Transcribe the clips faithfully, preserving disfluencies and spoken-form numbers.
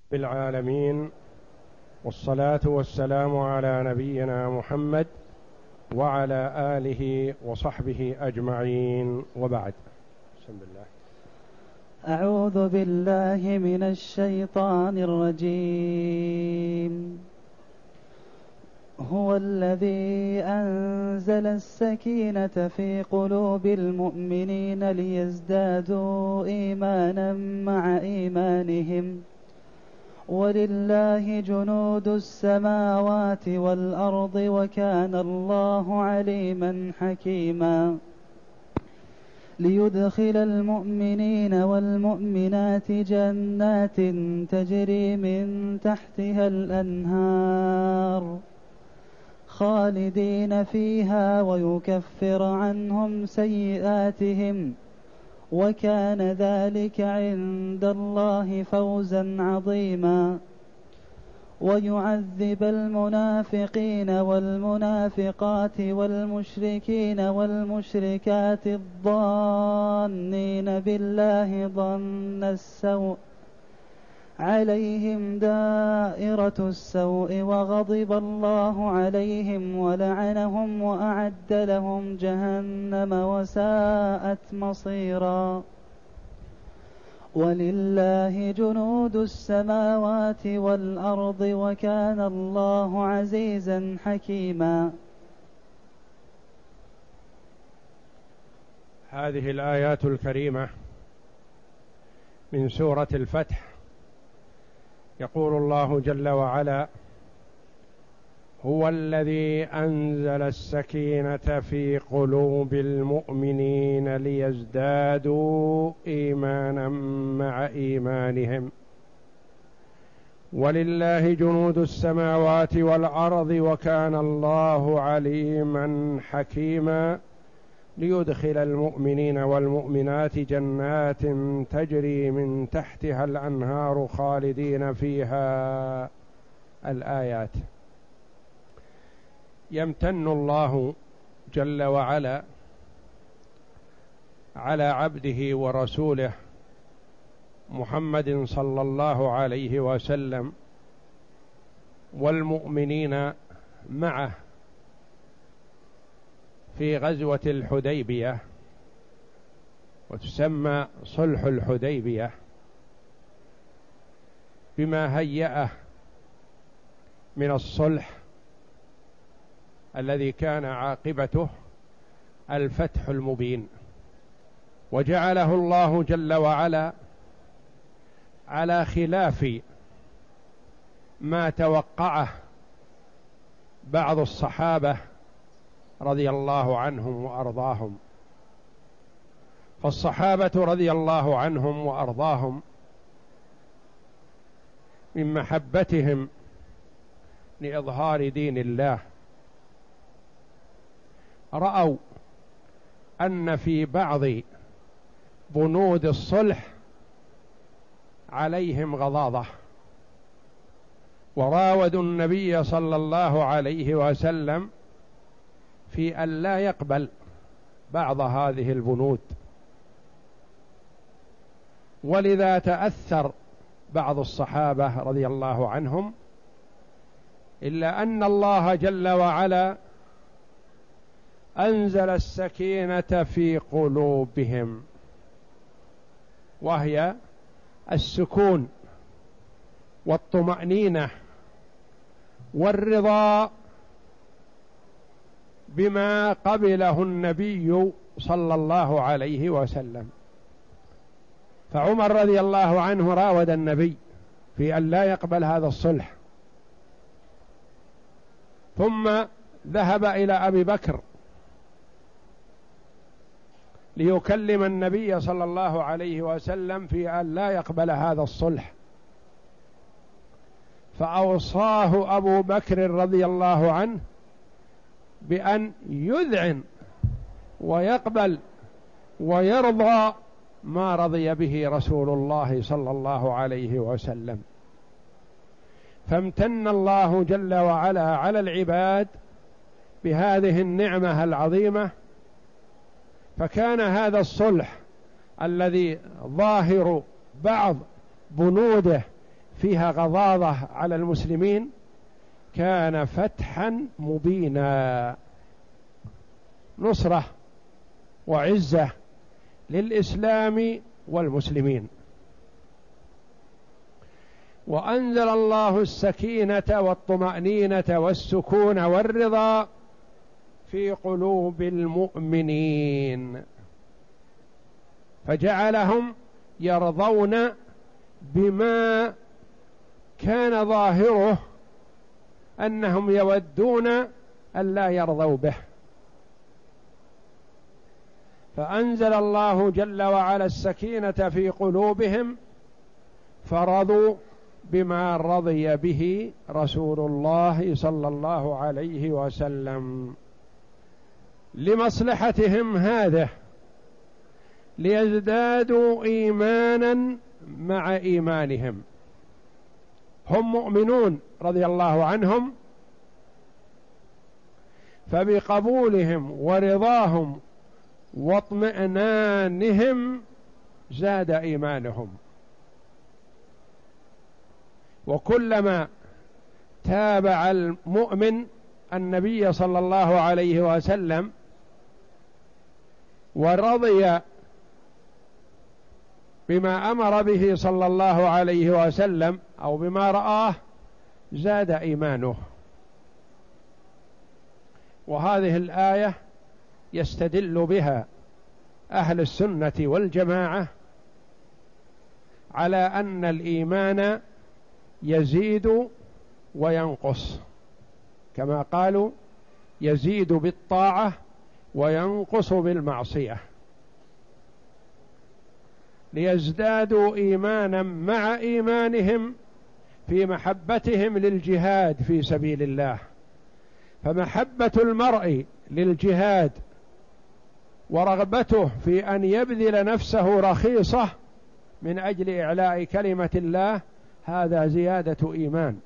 بالعالمين، والصلاة والسلام على نبينا محمد وعلى آله وصحبه أجمعين، وبعد. بسم الله. أعوذ بالله من الشيطان الرجيم. هو الذي أنزل السكينة في قلوب المؤمنين ليزدادوا إيمانا مع إيمانهم، ولله جنود السماوات والأرض وكان الله عليما حكيما. ليدخل المؤمنين والمؤمنات جنات تجري من تحتها الأنهار خالدين فيها ويكفر عنهم سيئاتهم، وكان ذلك عند الله فوزا عظيما. ويعذب المنافقين والمنافقات والمشركين والمشركات الظانين بالله ظن السوء عليهم دائرة السوء، وغضب الله عليهم ولعنهم وأعد لهم جهنم وساءت مصيرا. ولله جنود السماوات والأرض وكان الله عزيزا حكيما. هذه الآيات الكريمة من سورة الفتح. يقول الله جل وعلا: هو الذي أنزل السكينة في قلوب المؤمنين ليزدادوا إيمانا مع إيمانهم، ولله جنود السماوات والأرض وكان الله عليما حكيما. ليدخل المؤمنين والمؤمنات جنات تجري من تحتها الأنهار خالدين فيها. الآيات. يمتن الله جل وعلا على عبده ورسوله محمد صلى الله عليه وسلم والمؤمنين معه في غزوة الحديبية، وتسمى صلح الحديبية، بما هيأه من الصلح الذي كان عاقبته الفتح المبين. وجعله الله جل وعلا على خلاف ما توقعه بعض الصحابة رضي الله عنهم وأرضاهم. فالصحابة رضي الله عنهم وأرضاهم من محبتهم لإظهار دين الله رأوا أن في بعض بنود الصلح عليهم غضاضة، وراودوا النبي صلى الله عليه وسلم في أن لا يقبل بعض هذه البنود، ولذا تأثر بعض الصحابة رضي الله عنهم، إلا أن الله جل وعلا أنزل السكينة في قلوبهم، وهي السكون والطمأنينة والرضا بما قبله النبي صلى الله عليه وسلم. فعمر رضي الله عنه راود النبي في أن لا يقبل هذا الصلح، ثم ذهب إلى أبي بكر ليكلم النبي صلى الله عليه وسلم في أن لا يقبل هذا الصلح، فأوصاه أبو بكر رضي الله عنه بأن يذعن ويقبل ويرضى ما رضي به رسول الله صلى الله عليه وسلم. فامتن الله جل وعلا على العباد بهذه النعمة العظيمة، فكان هذا الصلح الذي ظاهر بعض بنوده فيها غضاضة على المسلمين كان فتحا مبينا، نصرة وعزة للإسلام والمسلمين. وأنزل الله السكينة والطمأنينة والسكون والرضا في قلوب المؤمنين، فجعلهم يرضون بما كان ظاهره أنهم يودون أن لا يرضوا به، فأنزل الله جل وعلا السكينة في قلوبهم فرضوا بما رضي به رسول الله صلى الله عليه وسلم لمصلحتهم هذه، ليزدادوا إيمانا مع إيمانهم. هم مؤمنون رضي الله عنهم، فبقبولهم ورضاهم واطمئنانهم زاد إيمانهم. وكلما تابع المؤمن النبي صلى الله عليه وسلم ورضي بما أمر به صلى الله عليه وسلم أو بما رآه زاد إيمانه. وهذه الآية يستدل بها أهل السنة والجماعة على أن الإيمان يزيد وينقص، كما قالوا يزيد بالطاعة وينقص بالمعصية، ليزدادوا إيمانا مع إيمانهم في محبتهم للجهاد في سبيل الله. فمحبة المرء للجهاد ورغبته في أن يبذل نفسه رخيصة من أجل إعلاء كلمة الله هذا زيادة إيمان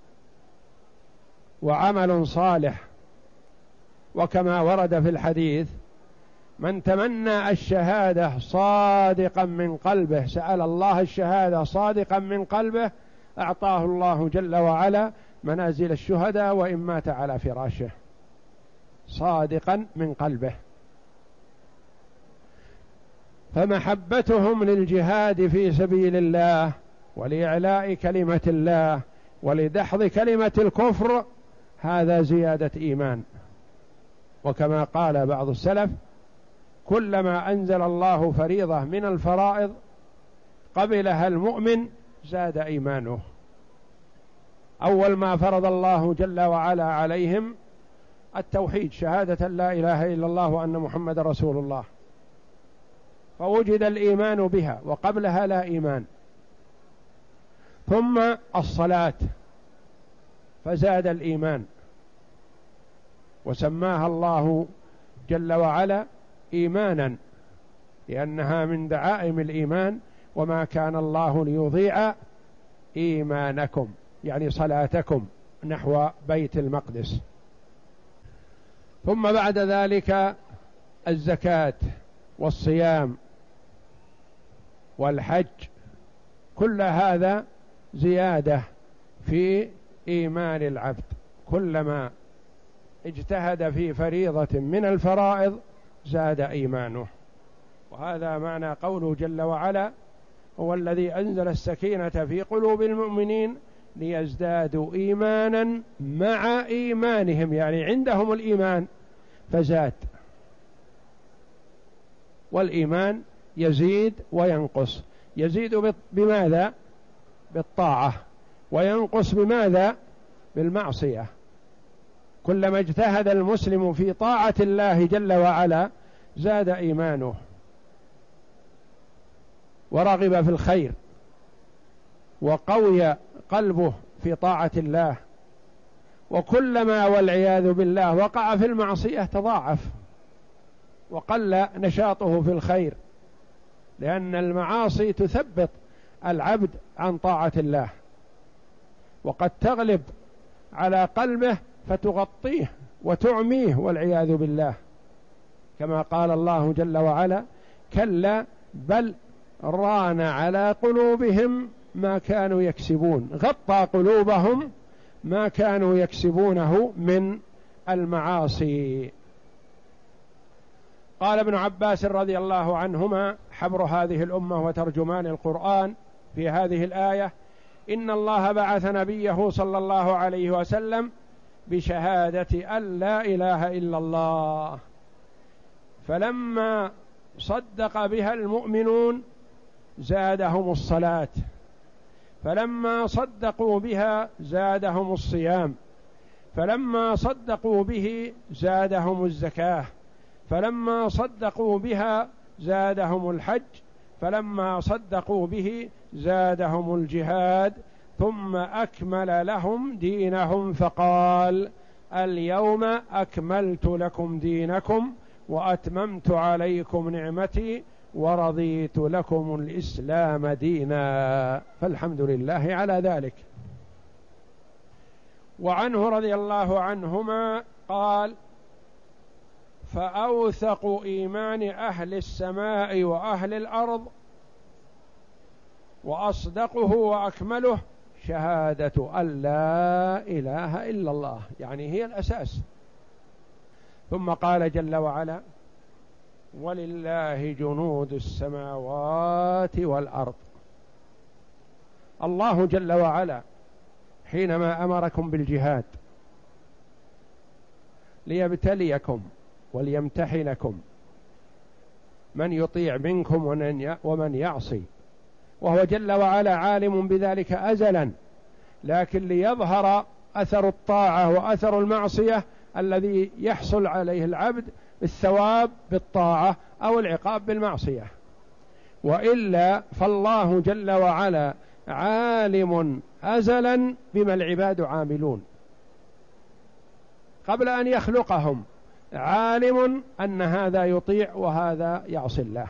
وعمل صالح. وكما ورد في الحديث: من تمنى الشهادة صادقا من قلبه، سأل الله الشهادة صادقا من قلبه، أعطاه الله جل وعلا منازل الشهداء وإن مات على فراشه، صادقا من قلبه. فمحبتهم للجهاد في سبيل الله ولإعلاء كلمة الله ولدحض كلمة الكفر هذا زيادة إيمان. وكما قال بعض السلف: كلما أنزل الله فريضة من الفرائض قبلها المؤمن زاد إيمانه. أول ما فرض الله جل وعلا عليهم التوحيد، شهادة لا إله إلا الله وأن محمد رسول الله، فوجد الإيمان بها، وقبلها لا إيمان. ثم الصلاة فزاد الإيمان، وسماها الله جل وعلا إيمانا لأنها من دعائم الإيمان: وما كان الله ليضيع إيمانكم، يعني صلاتكم نحو بيت المقدس. ثم بعد ذلك الزكاة والصيام والحج، كل هذا زيادة في إيمان العبد. كلما اجتهد في فريضة من الفرائض زاد إيمانه. وهذا معنى قوله جل وعلا: هو الذي أنزل السكينة في قلوب المؤمنين ليزدادوا إيمانا مع إيمانهم، يعني عندهم الإيمان فزاد. والإيمان يزيد وينقص، يزيد بماذا؟ بالطاعة، وينقص بماذا؟ بالمعصية. كلما اجتهد المسلم في طاعة الله جل وعلا زاد إيمانه ورغب في الخير وقوي قلبه في طاعة الله. وكلما والعياذ بالله وقع في المعصية تضاعف وقل نشاطه في الخير، لأن المعاصي تثبط العبد عن طاعة الله، وقد تغلب على قلبه فتغطيه وتعميه والعياذ بالله، كما قال الله جل وعلا: كلا بل ران على قلوبهم ما كانوا يكسبون، غطى قلوبهم ما كانوا يكسبونه من المعاصي. قال ابن عباس رضي الله عنهما حبر هذه الأمة وترجمان القرآن في هذه الآية: إن الله بعث نبيه صلى الله عليه وسلم بشهادة أن لا إله إلا الله، فلما صدق بها المؤمنون زادهم الصلاة، فلما صدقوا بها زادهم الصيام، فلما صدقوا به زادهم الزكاة، فلما صدقوا بها زادهم الحج، فلما صدقوا به زادهم الجهاد، ثم أكمل لهم دينهم فقال: اليوم أكملت لكم دينكم وأتممت عليكم نعمتي ورضيت لكم الإسلام دينا. فالحمد لله على ذلك. وعنه رضي الله عنهما قال: فأوثق إيمان أهل السماء وأهل الأرض وأصدقه وأكمله شهادة أن لا إله إلا الله، يعني هي الأساس. ثم قال جل وعلا: ولله جنود السماوات والأرض. الله جل وعلا حينما أمركم بالجهاد ليبتليكم وليمتحنكم من يطيع منكم ومن يعصي، وهو جل وعلا عالم بذلك أزلا، لكن ليظهر أثر الطاعة وأثر المعصية الذي يحصل عليه العبد الثواب بالطاعة أو العقاب بالمعصية. وإلا فالله جل وعلا عالم أزلا بما العباد عاملون، قبل أن يخلقهم عالم أن هذا يطيع وهذا يعصي الله.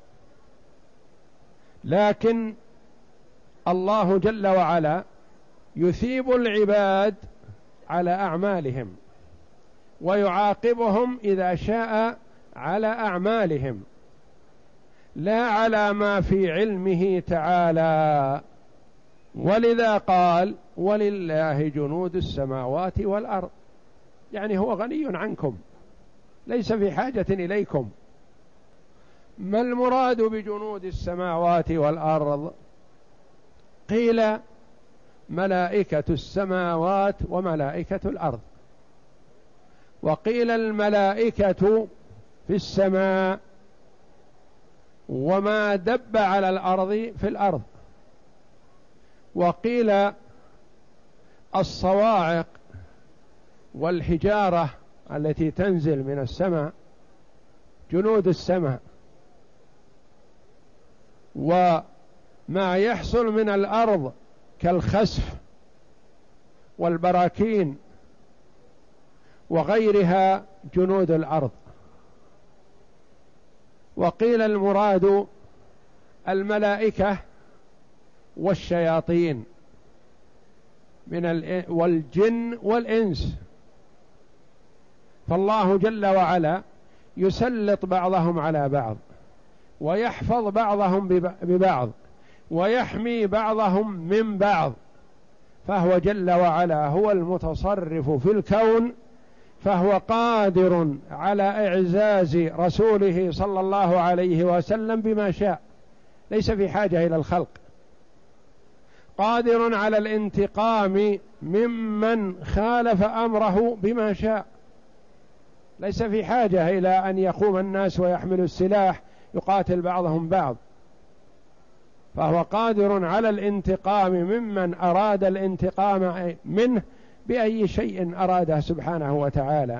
لكن الله جل وعلا يثيب العباد على أعمالهم ويعاقبهم إذا شاء على أعمالهم، لا على ما في علمه تعالى. ولذا قال: ولله جنود السماوات والأرض، يعني هو غني عنكم ليس في حاجة إليكم. ما المراد بجنود السماوات والأرض؟ قيل: ملائكة السماوات وملائكة الأرض، وقيل الملائكة في السماء وما دب على الأرض في الأرض، وقيل الصواعق والحجارة التي تنزل من السماء جنود السماء، وما يحصل من الأرض كالخسف والبراكين وغيرها جنود الأرض. وقيل المراد الملائكة والشياطين من والجن والإنس، فالله جل وعلا يسلط بعضهم على بعض ويحفظ بعضهم ببعض ويحمي بعضهم من بعض، فهو جل وعلا هو المتصرف في الكون، فهو قادر على إعزاز رسوله صلى الله عليه وسلم بما شاء، ليس في حاجة إلى الخلق، قادر على الانتقام ممن خالف أمره بما شاء، ليس في حاجة إلى أن يقوم الناس ويحملوا السلاح يقاتل بعضهم بعض، فهو قادر على الانتقام ممن أراد الانتقام منه بأي شيء أراده سبحانه وتعالى.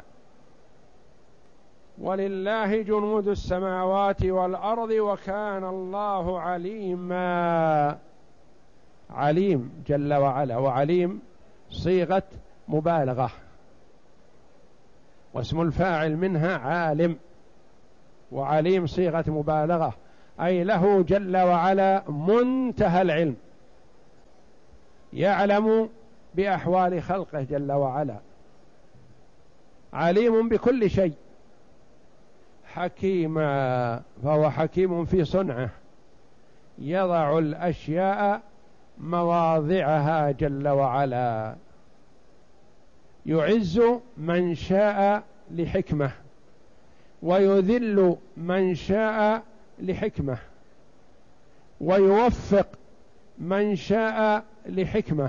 ولله جنود السماوات والأرض وكان الله عليما. عليم جل وعلا، وعليم صيغة مبالغة، واسم الفاعل منها عالم، وعليم صيغة مبالغة، أي له جل وعلا منتهى العلم، يعلم بأحوال خلقه جل وعلا، عليم بكل شيء، حكيما، فهو حكيم في صنعه، يضع الأشياء مواضعها جل وعلا، يعز من شاء لحكمة ويذل من شاء لحكمة، ويوفق من شاء لحكمة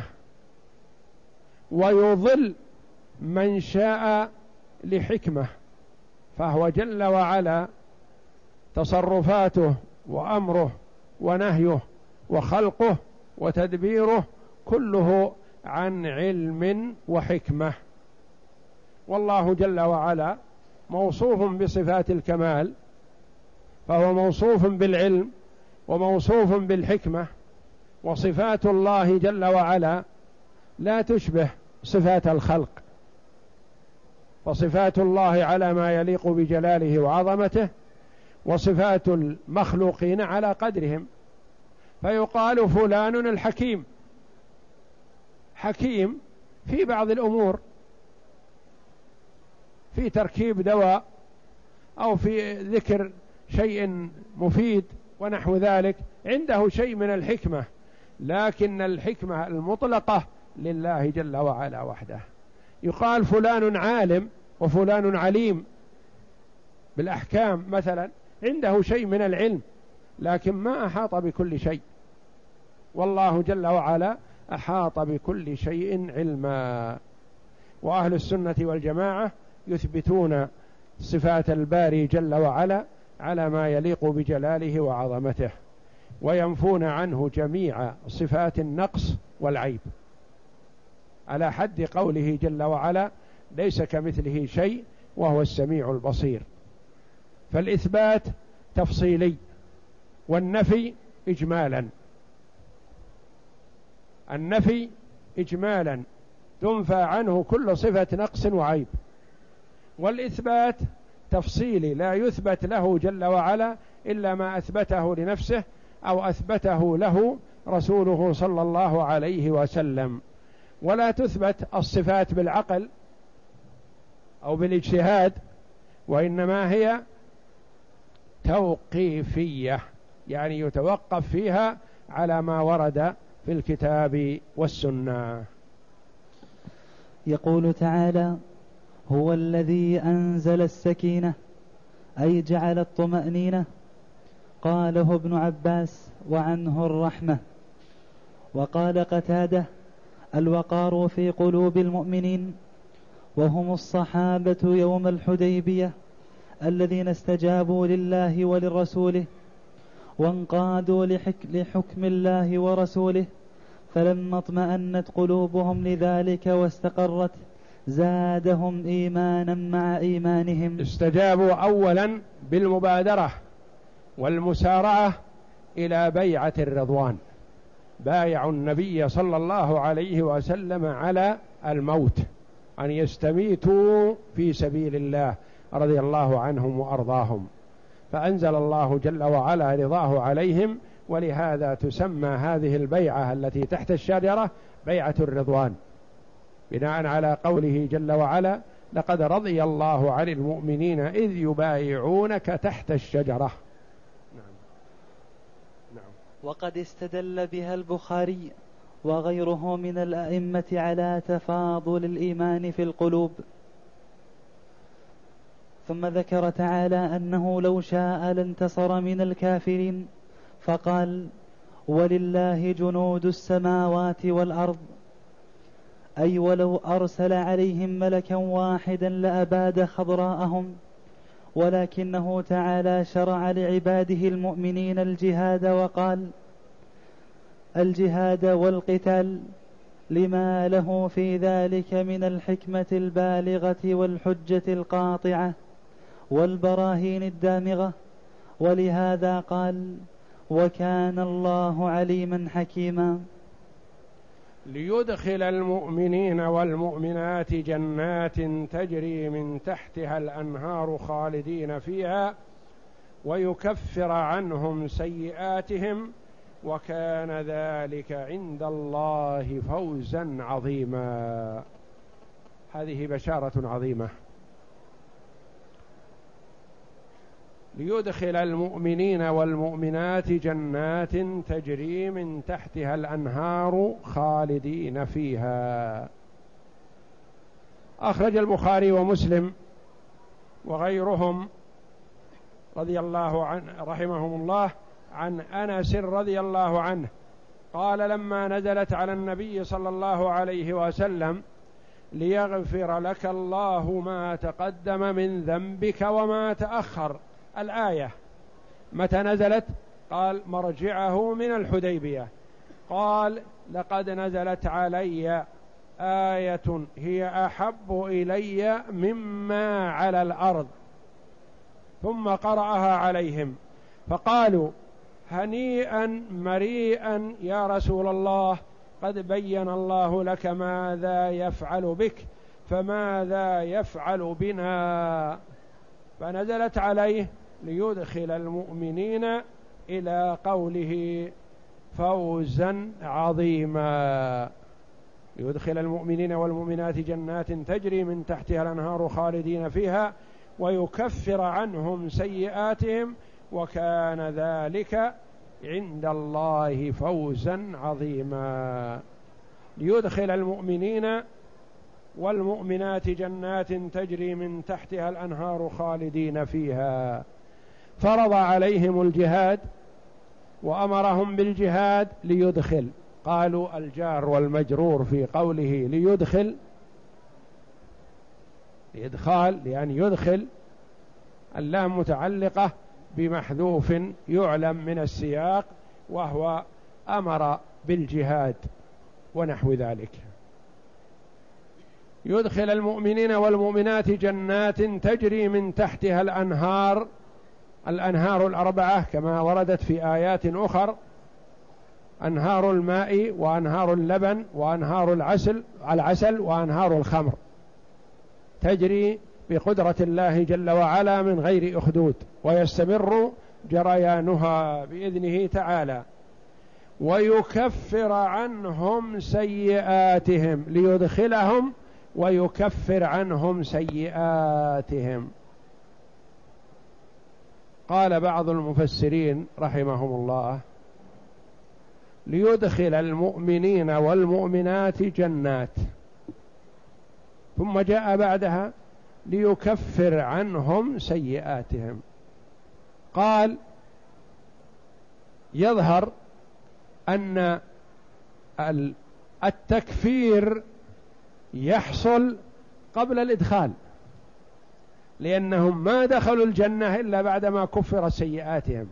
ويضل من شاء لحكمة. فهو جل وعلا تصرفاته وأمره ونهيه وخلقه وتدبيره كله عن علم وحكمة. والله جل وعلا موصوف بصفات الكمال، فهو موصوف بالعلم وموصوف بالحكمة، وصفات الله جل وعلا لا تشبه صفات الخلق، فصفات الله على ما يليق بجلاله وعظمته، وصفات المخلوقين على قدرهم. فيقال فلان الحكيم، حكيم في بعض الأمور، في تركيب دواء أو في ذكر شيء مفيد ونحو ذلك، عنده شيء من الحكمة، لكن الحكمة المطلقة لله جل وعلا وحده. يقال فلان عالم وفلان عليم بالأحكام مثلا، عنده شيء من العلم لكن ما أحاط بكل شيء، والله جل وعلا أحاط بكل شيء علما. وأهل السنة والجماعة يثبتون صفات الباري جل وعلا على ما يليق بجلاله وعظمته، وينفون عنه جميع صفات النقص والعيب، على حد قوله جل وعلا ليس كمثله شيء وهو السميع البصير. فالإثبات تفصيلي والنفي إجمالا، النفي إجمالا تنفى عنه كل صفة نقص وعيب، والإثبات تفصيلي لا يثبت له جل وعلا إلا ما أثبته لنفسه أو أثبته له رسوله صلى الله عليه وسلم. ولا تثبت الصفات بالعقل أو بالاجتهاد، وإنما هي توقيفية، يعني يتوقف فيها على ما ورد في الكتاب والسنة. يقول تعالى: هو الذي أنزل السكينة، أي جعل الطمأنينة. قاله ابن عباس وعنه الرحمة. وقال قتادة: الوقار في قلوب المؤمنين، وهم الصحابة يوم الحديبية الذين استجابوا لله ولرسوله وانقادوا لحك لحكم الله ورسوله، فلما اطمأنت قلوبهم لذلك واستقرت زادهم إيمانا مع إيمانهم. استجابوا أولا بالمبادرة والمسارعة إلى بيعة الرضوان، بايعوا النبي صلى الله عليه وسلم على الموت، أن يستميتوا في سبيل الله رضي الله عنهم وأرضاهم، فأنزل الله جل وعلا رضاه عليهم، ولهذا تسمى هذه البيعة التي تحت الشجرة بيعة الرضوان، بناء على قوله جل وعلا: لقد رضي الله عن المؤمنين إذ يبايعونك تحت الشجرة. نعم. نعم. وقد استدل بها البخاري وغيره من الأئمة على تفاضل الإيمان في القلوب. ثم ذكر تعالى أنه لو شاء لانتصر من الكافرين، فقال: ولله جنود السماوات والأرض، أي ولو أرسل عليهم ملكا واحدا لأباد خضراءهم، ولكنه تعالى شرع لعباده المؤمنين الجهاد، وقال: الجهاد والقتال، لما له في ذلك من الحكمة البالغة والحجة القاطعة والبراهين الدامغة. ولهذا قال: وكان الله عليما حكيما. ليدخل المؤمنين والمؤمنات جنات تجري من تحتها الأنهار خالدين فيها ويكفر عنهم سيئاتهم وكان ذلك عند الله فوزا عظيما. هذه بشارة عظيمة. ليدخل المؤمنين والمؤمنات جنات تجري من تحتها الأنهار خالدين فيها. أخرج البخاري ومسلم وغيرهم رضي الله عنه رحمهم الله عن أنس رضي الله عنه قال: لما نزلت على النبي صلى الله عليه وسلم: ليغفر لك الله ما تقدم من ذنبك وما تأخر، الآية متى نزلت؟ قال: مرجعه من الحديبية. قال: لقد نزلت علي آية هي أحب إلي مما على الأرض. ثم قرأها عليهم فقالوا: هنيئا مريئا يا رسول الله، قد بين الله لك ماذا يفعل بك، فماذا يفعل بنا؟ فنزلت عليه: ليدخل المؤمنين إلى قوله فوزا عظيما، يدخل المؤمنين والمؤمنات جنات تجري من تحتها الأنهار خالدين فيها ويكفر عنهم سيئاتهم وكان ذلك عند الله فوزا عظيما. ليدخل المؤمنين والمؤمنات جنات تجري من تحتها الأنهار خالدين فيها. فرض عليهم الجهاد وأمرهم بالجهاد ليدخل. قالوا الجار والمجرور في قوله ليدخل إدخال لأن يدخل، اللام متعلقة بمحذوف يعلم من السياق وهو أمر بالجهاد ونحو ذلك. يدخل المؤمنين والمؤمنات جنات تجري من تحتها الأنهار، الأنهار الأربعة كما وردت في آيات أخر: أنهار الماء وأنهار اللبن وأنهار العسل العسل وأنهار الخمر، تجري بقدرة الله جل وعلا من غير أخدود، ويستمر جريانها بإذنه تعالى. ويكفر عنهم سيئاتهم، ليدخلهم ويكفر عنهم سيئاتهم. قال بعض المفسرين رحمهم الله: ليدخل المؤمنين والمؤمنات جنات، ثم جاء بعدها ليكفر عنهم سيئاتهم. قال: يظهر أن التكفير يحصل قبل الإدخال، لأنهم ما دخلوا الجنة إلا بعدما كفر سيئاتهم.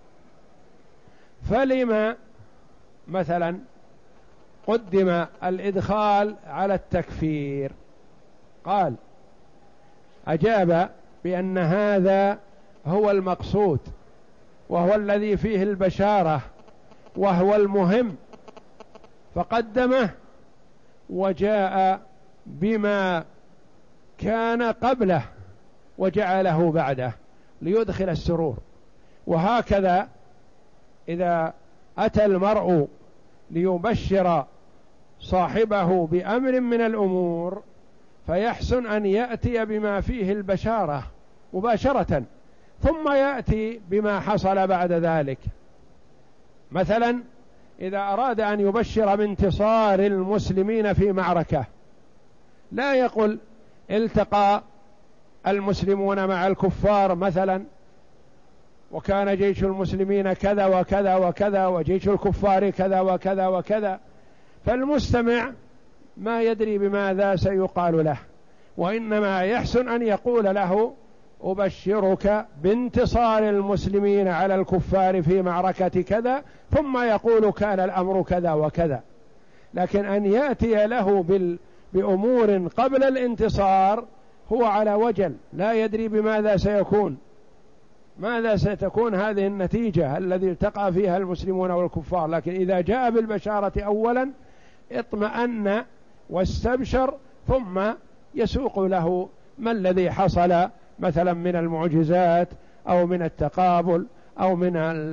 فلما مثلا قدم الإدخال على التكفير؟ قال: أجاب بأن هذا هو المقصود وهو الذي فيه البشارة وهو المهم، فقدمه وجاء بما كان قبله وجعله بعده ليدخل السرور. وهكذا إذا أتى المرء ليبشر صاحبه بأمر من الأمور فيحسن أن يأتي بما فيه البشارة مباشرة، ثم يأتي بما حصل بعد ذلك. مثلا إذا أراد أن يبشر بانتصار المسلمين في معركة، لا يقول التقى المسلمون مع الكفار مثلا وكان جيش المسلمين كذا وكذا وكذا وجيش الكفار كذا وكذا وكذا، فالمستمع ما يدري بماذا سيقال له، وإنما يحسن أن يقول له: أبشرك بانتصار المسلمين على الكفار في معركة كذا، ثم يقول كان الأمر كذا وكذا. لكن أن يأتي له بال... بأمور قبل الانتصار هو على وجل، لا يدري بماذا سيكون، ماذا ستكون هذه النتيجة الذي التقى فيها المسلمون والكفار. لكن إذا جاء بالبشارة أولا اطمأن واستبشر، ثم يسوق له ما الذي حصل مثلا من المعجزات أو من التقابل أو من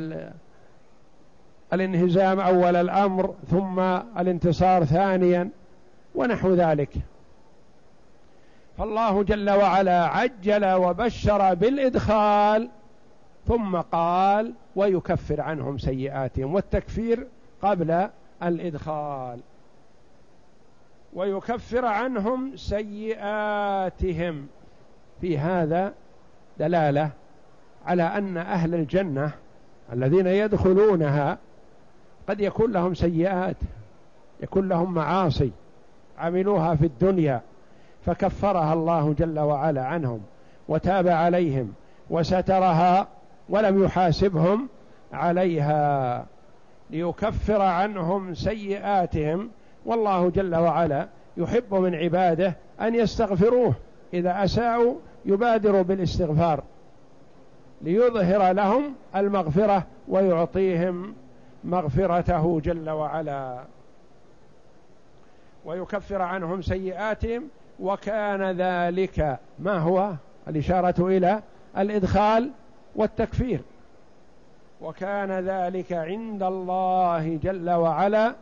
الانهزام أول الأمر ثم الانتصار ثانيا ونحو ذلك. فالله جل وعلا عجل وبشر بالإدخال ثم قال ويكفر عنهم سيئاتهم، والتكفير قبل الإدخال. ويكفر عنهم سيئاتهم، في هذا دلالة على أن أهل الجنة الذين يدخلونها قد يكون لهم سيئات، يكون لهم معاصي عملوها في الدنيا فكفرها الله جل وعلا عنهم وتاب عليهم وسترها ولم يحاسبهم عليها، ليكفر عنهم سيئاتهم. والله جل وعلا يحب من عباده أن يستغفروه، إذا أساءوا يبادروا بالاستغفار ليظهر لهم المغفرة ويعطيهم مغفرته جل وعلا. ويكفر عنهم سيئاتهم، وكان ذلك ما هو الإشارة إلى الإدخال والتكفير، وكان ذلك عند الله جل وعلا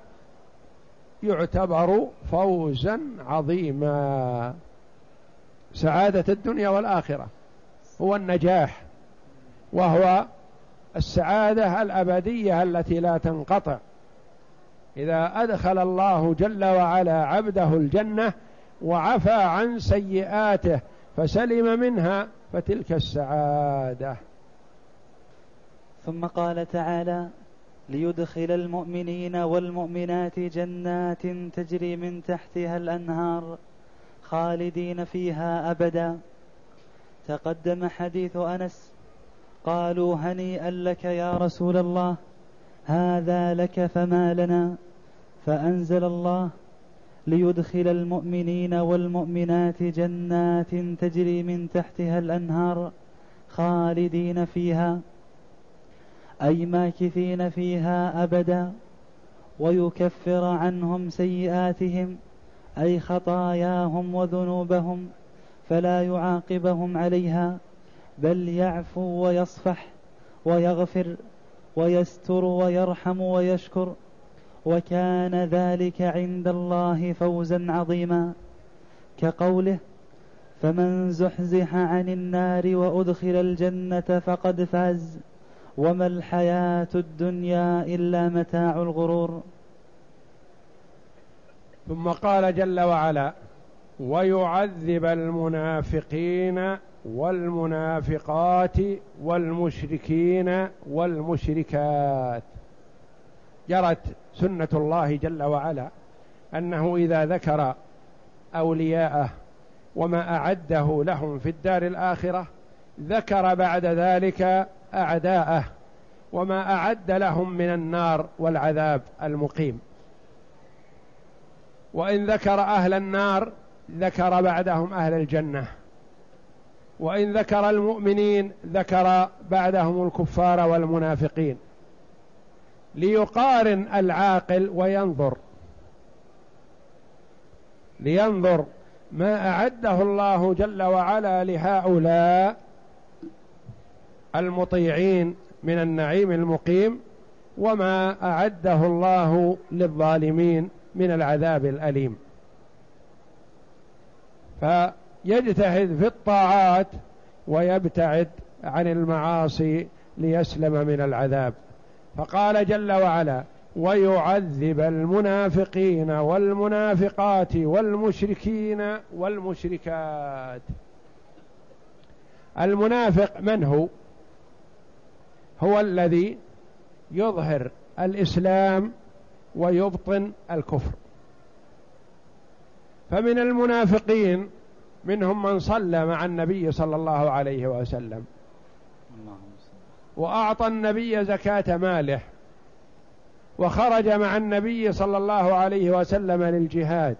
يعتبر فوزا عظيما. سعادة الدنيا والآخرة هو النجاح، وهو السعادة الأبدية التي لا تنقطع. إذا أدخل الله جل وعلا عبده الجنة وعفى عن سيئاته فسلم منها، فتلك السعادة. ثم قال تعالى: ليدخل المؤمنين والمؤمنات جنات تجري من تحتها الأنهار خالدين فيها أبدا. تقدم حديث أنس: قالوا هنيئا لك يا رسول الله، هذا لك فما لنا؟ فأنزل الله: ليدخل المؤمنين والمؤمنات جنات تجري من تحتها الأنهار خالدين فيها، أي ماكثين فيها أبدا، ويكفر عنهم سيئاتهم، أي خطاياهم وذنوبهم، فلا يعاقبهم عليها، بل يعفو ويصفح ويغفر ويستر ويرحم ويشكر، وكان ذلك عند الله فوزا عظيما. كقوله: فمن زحزح عن النار وأدخل الجنة فقد فاز، وما الحياة الدنيا إلا متاع الغرور. ثم قال جل وعلا: ويعذب المنافقين والمنافقات والمشركين والمشركات. جرت سنة الله جل وعلا أنه إذا ذكر أولياءه وما أعده لهم في الدار الآخرة ذكر بعد ذلك أعداءه وما أعد لهم من النار والعذاب المقيم. وإن ذكر أهل النار ذكر بعدهم أهل الجنة، وإن ذكر المؤمنين ذكر بعدهم الكفار والمنافقين، ليقارن العاقل وينظر لينظر ما أعده الله جل وعلا لهؤلاء المطيعين من النعيم المقيم، وما أعده الله للظالمين من العذاب الأليم، فيجتهد في الطاعات ويبتعد عن المعاصي ليسلم من العذاب. فقال جل وعلا: ويعذب المنافقين والمنافقات والمشركين والمشركات. المنافق من هو؟ هو الذي يظهر الإسلام ويبطن الكفر. فمن المنافقين منهم من صلى مع النبي صلى الله عليه وسلم وأعطى النبي زكاة ماله وخرج مع النبي صلى الله عليه وسلم للجهاد.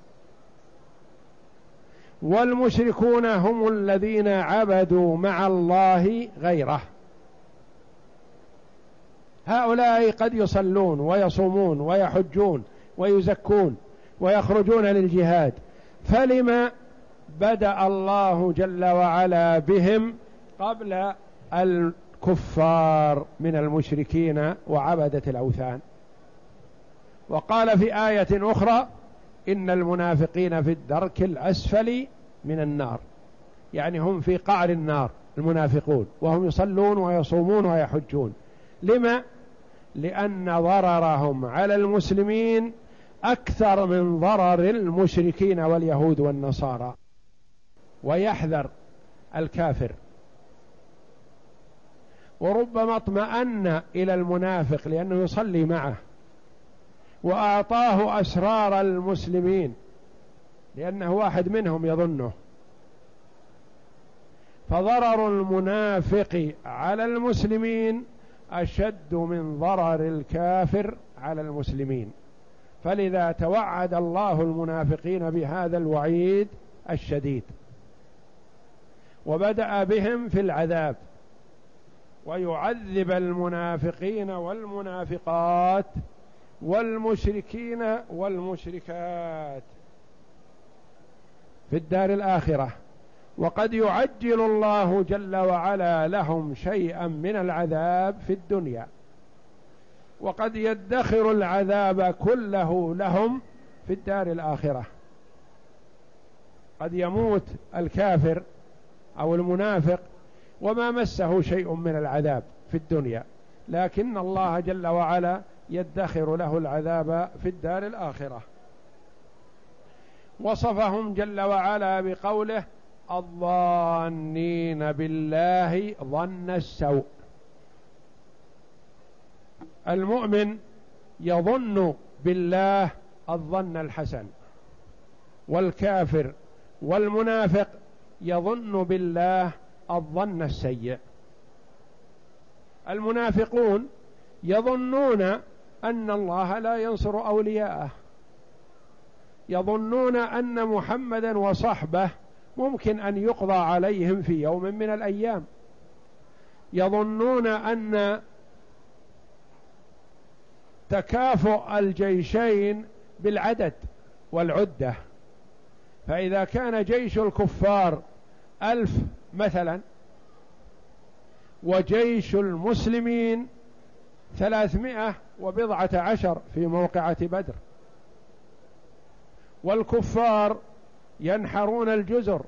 والمشركون هم الذين عبدوا مع الله غيره. هؤلاء قد يصلون ويصومون ويحجون ويزكون ويخرجون للجهاد، فلما بدأ الله جل وعلا بهم قبل الكفار من المشركين وعبدة الأوثان؟ وقال في آية أخرى: إن المنافقين في الدرك الأسفل من النار، يعني هم في قعر النار المنافقون وهم يصلون ويصومون ويحجون. لما؟ لأن ضررهم على المسلمين أكثر من ضرر المشركين واليهود والنصارى. ويحذر الكافر، وربما اطمأن إلى المنافق لأنه يصلي معه وأعطاه أسرار المسلمين لأنه واحد منهم يظنه، فضرر المنافق على المسلمين أشد من ضرر الكافر على المسلمين. فلذا توعد الله المنافقين بهذا الوعيد الشديد، وبدأ بهم في العذاب، ويعذب المنافقين والمنافقات والمشركين والمشركات في الدار الآخرة. وقد يعجل الله جل وعلا لهم شيئا من العذاب في الدنيا، وقد يدخر العذاب كله لهم في الدار الآخرة. قد يموت الكافر أو المنافق وما مسه شيء من العذاب في الدنيا، لكن الله جل وعلا يدخر له العذاب في الدار الآخرة. وصفهم جل وعلا بقوله الظانين بالله ظن السوء. المؤمن يظن بالله الظن الحسن، والكافر والمنافق يظن بالله الظن السيء. المنافقون يظنون أن الله لا ينصر أولياءه، يظنون أن محمدا وصحبه ممكن أن يقضى عليهم في يوم من الأيام، يظنون أن تكافؤ الجيشين بالعدد والعدة، فإذا كان جيش الكفار ألف مثلا وجيش المسلمين ثلاثمائة وبضعة عشر في موقعة بدر، والكفار ينحرون الجزر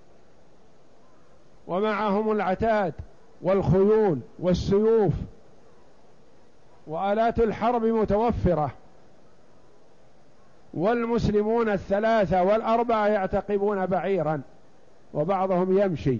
ومعهم العتاد والخيول والسيوف وآلات الحرب متوفرة، والمسلمون الثلاثة والأربعة يعتقبون بعيرا وبعضهم يمشي.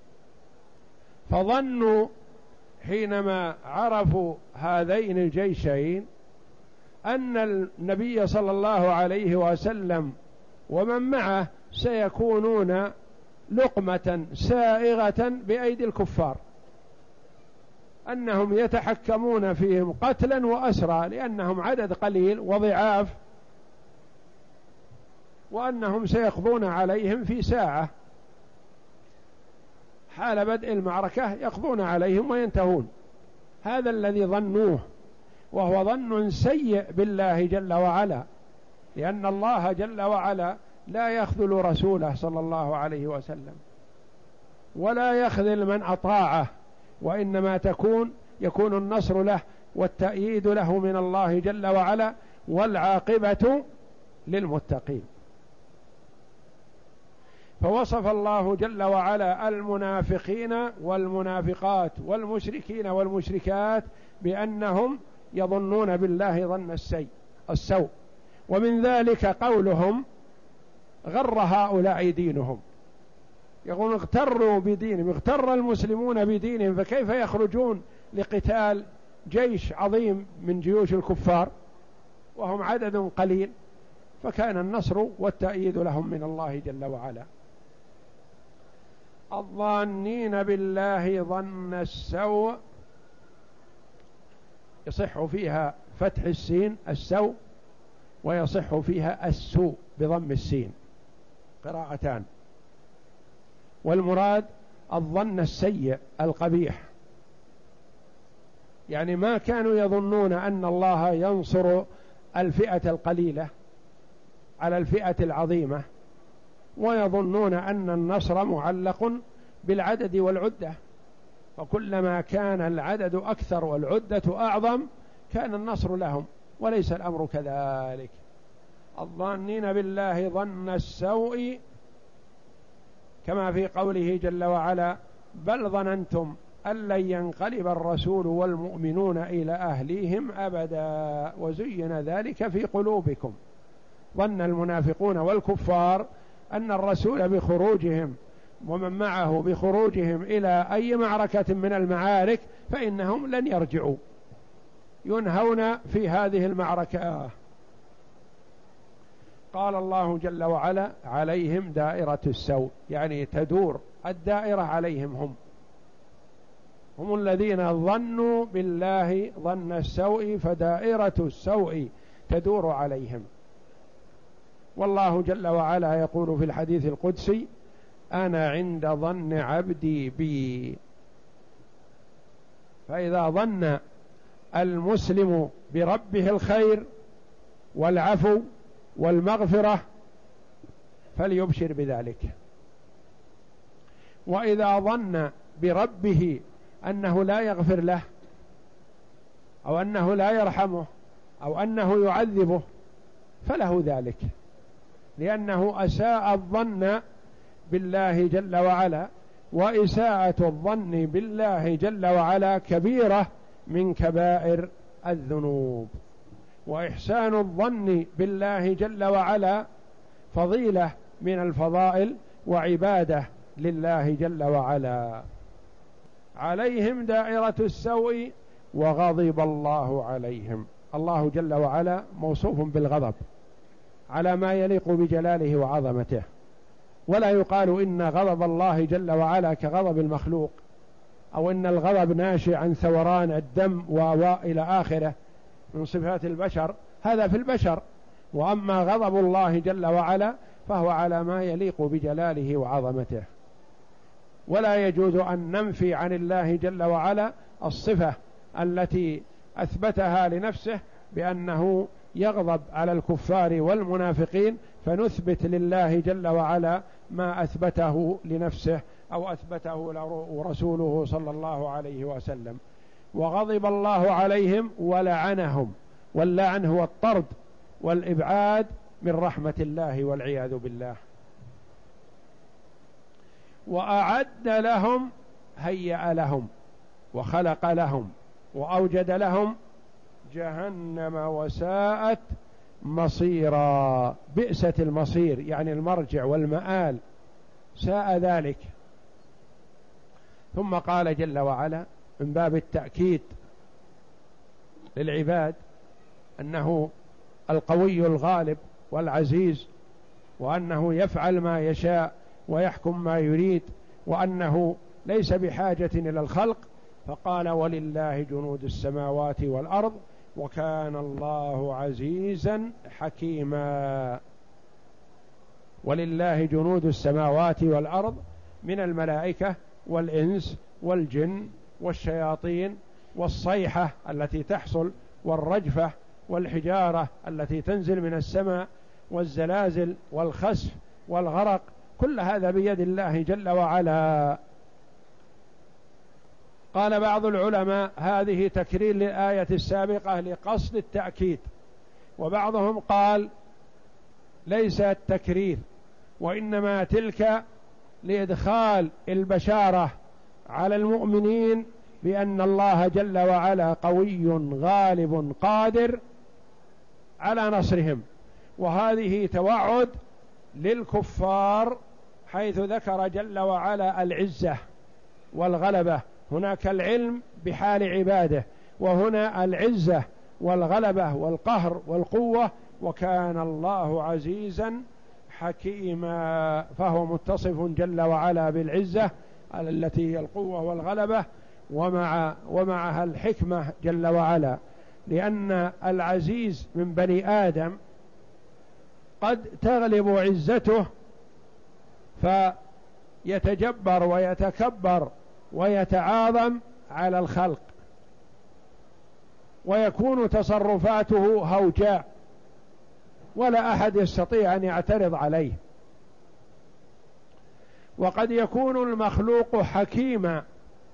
فظنوا حينما عرفوا هذين الجيشين أن النبي صلى الله عليه وسلم ومن معه سيكونون لقمة سائغة بأيدي الكفار، أنهم يتحكمون فيهم قتلا وأسرى لأنهم عدد قليل وضعاف، وأنهم سيقضون عليهم في ساعة، حال بدء المعركة يقضون عليهم وينتهون. هذا الذي ظنوه، وهو ظن سيء بالله جل وعلا، لأن الله جل وعلا لا يخذل رسوله صلى الله عليه وسلم ولا يخذل من أطاعه، وإنما تكون يكون النصر له والتأييد له من الله جل وعلا، والعاقبة للمتقين. فوصف الله جل وعلا المنافقين والمنافقات والمشركين والمشركات بأنهم يظنون بالله ظن السيء السوء. ومن ذلك قولهم غر هؤلاء دينهم، يقولون اغتروا بدينهم، اغتر المسلمون بدينهم، فكيف يخرجون لقتال جيش عظيم من جيوش الكفار وهم عدد قليل؟ فكان النصر والتأييد لهم من الله جل وعلا. الظانين بالله ظن السوء يصح فيها فتح السين السوء، ويصح فيها السوء بضم السين، قراءتان. والمراد الظن السيء القبيح، يعني ما كانوا يظنون أن الله ينصر الفئة القليلة على الفئة العظيمة، ويظنون أن النصر معلق بالعدد والعدة، فكلما كان العدد أكثر والعدة أعظم كان النصر لهم، وليس الأمر كذلك. الظانين بالله ظن السوء، كما في قوله جل وعلا بل ظننتم أن لن ينقلب الرسول والمؤمنون إلى أهليهم أبدا وزين ذلك في قلوبكم. ظن المنافقون والكفار أن الرسول بخروجهم ومن معه بخروجهم إلى أي معركة من المعارك فإنهم لن يرجعوا، ينهون في هذه المعركة. قال الله جل وعلا عليهم دائرة السوء، يعني تدور الدائرة عليهم، هم هم الذين ظنوا بالله ظن السوء فدائرة السوء تدور عليهم. والله جل وعلا يقول في الحديث القدسي أنا عند ظن عبدي بي. فإذا ظن المسلم بربه الخير والعفو والمغفرة فليبشر بذلك، وإذا ظن بربه أنه لا يغفر له أو أنه لا يرحمه أو أنه يعذبه فله ذلك، لأنه أساء الظن بالله جل وعلا، وإساءة الظن بالله جل وعلا كبيرة من كبائر الذنوب، وإحسان الظن بالله جل وعلا فضيلة من الفضائل وعبادة لله جل وعلا. عليهم دائرة السوء وغضب الله عليهم. الله جل وعلا موصوف بالغضب على ما يليق بجلاله وعظمته، ولا يقال إن غضب الله جل وعلا كغضب المخلوق، أو إن الغضب ناشئ عن ثوران الدم وإلى آخره من صفات البشر، هذا في البشر. وأما غضب الله جل وعلا فهو على ما يليق بجلاله وعظمته، ولا يجوز أن ننفي عن الله جل وعلا الصفة التي أثبتها لنفسه بأنه يغضب على الكفار والمنافقين، فنثبت لله جل وعلا ما أثبته لنفسه أو أثبته رسوله صلى الله عليه وسلم. وغضب الله عليهم ولعنهم، واللعن هو الطرد والإبعاد من رحمة الله والعياذ بالله. وأعد لهم، هيأ لهم وخلق لهم وأوجد لهم جهنم وساءت مصيرا. بئست المصير يعني المرجع والمآل، ساء ذلك. ثم قال جل وعلا من باب التأكيد للعباد أنه القوي الغالب والعزيز، وأنه يفعل ما يشاء ويحكم ما يريد، وأنه ليس بحاجة إلى الخلق، فقال ولله جنود السماوات والأرض وكان الله عزيزا حكيما. ولله جنود السماوات والأرض من الملائكة والإنس والجن والشياطين، والصيحة التي تحصل والرجفة والحجارة التي تنزل من السماء والزلازل والخسف والغرق، كل هذا بيد الله جل وعلا. قال بعض العلماء هذه تكرير للآية السابقة لقصد التأكيد، وبعضهم قال ليس التكرير، وإنما تلك لإدخال البشارة على المؤمنين بأن الله جل وعلا قوي غالب قادر على نصرهم. وهذه توعد للكفار، حيث ذكر جل وعلا العزة والغلبة. هناك العلم بحال عباده، وهنا العزة والغلبة والقهر والقوة. وكان الله عزيزا حكيما، فهو متصف جل وعلا بالعزة التي هي القوة والغلبة، ومع ومعها الحكمة جل وعلا، لأن العزيز من بني آدم قد تغلب عزته فيتجبر ويتكبر ويتعاظم على الخلق، ويكون تصرفاته هوجاء ولا أحد يستطيع أن يعترض عليه. وقد يكون المخلوق حكيما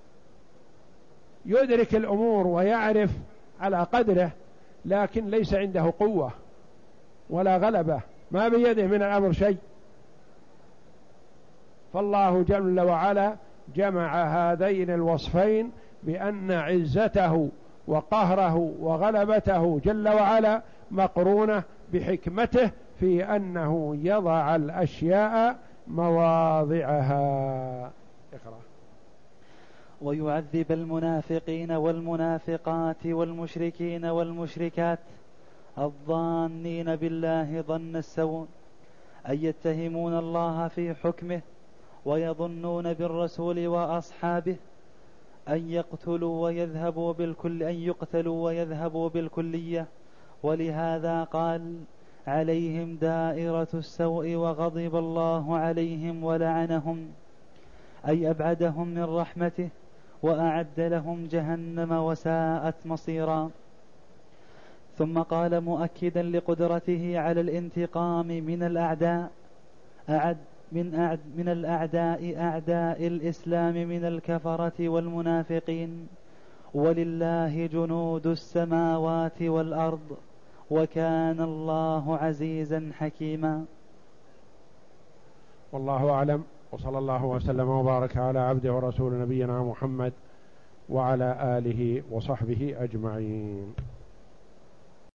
يدرك الأمور ويعرف على قدره، لكن ليس عنده قوة ولا غلبة، ما بيده من الأمر شيء. فالله جل وعلا جمع هذين الوصفين بأن عزته وقهره وغلبته جل وعلا مقرونة بحكمته في أنه يضع الأشياء مواضعها. اقرأ. ويعذب المنافقين والمنافقات والمشركين والمشركات الظانين بالله ظن السوء، أن يتهمون الله في حكمه ويظنون بالرسول وأصحابه أن يقتلوا ويذهبوا بالكل أن يقتلوا ويذهبوا بالكلية. ولهذا قال: عليهم دائرة السوء وغضب الله عليهم ولعنهم، أي أبعدهم من رحمته وأعد لهم جهنم وساءت مصيرا. ثم قال مؤكدا لقدرته على الانتقام من الأعداء: أعد من, أعد من الأعداء أعداء الإسلام من الكفرة والمنافقين، ولله جنود السماوات والأرض وكان الله عزيزا حكيما. والله أعلم، وصلى الله وسلم وبارك على عبده ورسول نبينا محمد وعلى آله وصحبه أجمعين.